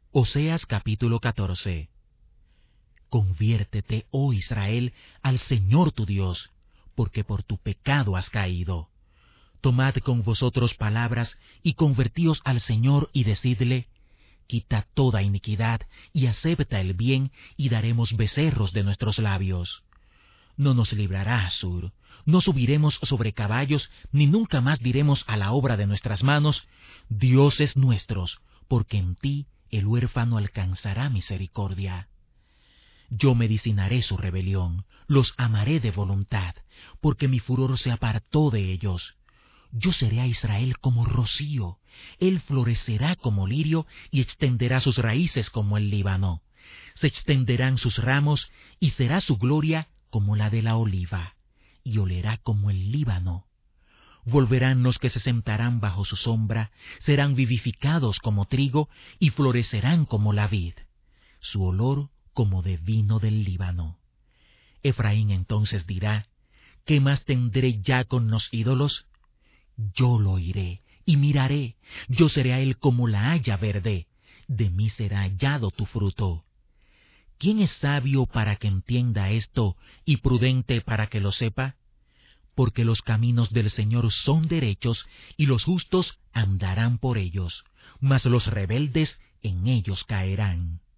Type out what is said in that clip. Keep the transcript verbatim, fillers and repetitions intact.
Oseas capítulo catorce. Conviértete, oh Israel, al Señor tu Dios, porque por tu pecado has caído. Tomad con vosotros palabras y convertíos al Señor y decidle: quita toda iniquidad y acepta el bien, y daremos becerros de nuestros labios. No nos librará Asur, no subiremos sobre caballos, ni nunca más diremos a la obra de nuestras manos: dioses nuestros, porque en ti el huérfano alcanzará misericordia. Yo medicinaré su rebelión, los amaré de voluntad, porque mi furor se apartó de ellos. Yo seré a Israel como rocío, él florecerá como lirio y extenderá sus raíces como el Líbano. Se extenderán sus ramos y será su gloria como la de la oliva, y olerá como el Líbano. Volverán los que se sentarán bajo su sombra, serán vivificados como trigo y florecerán como la vid, su olor como de vino del Líbano. Efraín entonces dirá: ¿qué más tendré ya con los ídolos? Yo lo oiré y miraré, yo seré a él como la haya verde, de mí será hallado tu fruto. ¿Quién es sabio para que entienda esto y prudente para que lo sepa? Porque los caminos del Señor son derechos y los justos andarán por ellos, mas los rebeldes en ellos caerán.